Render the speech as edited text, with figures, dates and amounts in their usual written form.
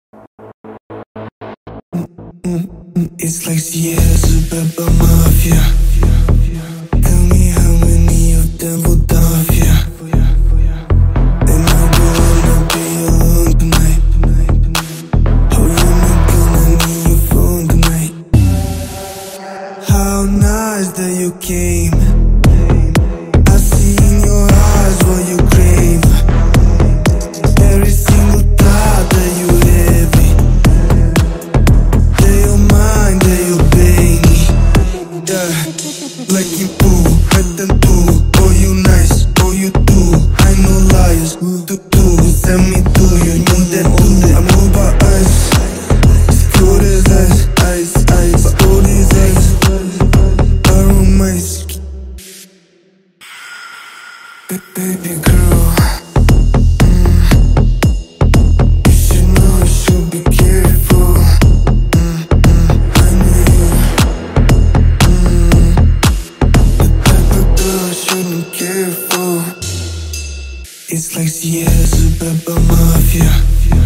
It's like Sierra's a pepper mafia. Tell me how many of them would off ya. And I don't wanna be alone tonight. Oh, you're not gonna need your phone tonight. How nice that you came. I see in your eyes what you crave. Every single thought that you have me. They all mine, they obey me. Yeah, like you poo, better do. Oh, you nice, oh, you do. I know liars, do. Send me to you, knew that too. I'm over ice, cold as ice. But all these eyes are on my skin. Baby girl, you should know you should be careful. I know you, the type of girl shouldn't careful. It's like Sierra's a pepper mafia.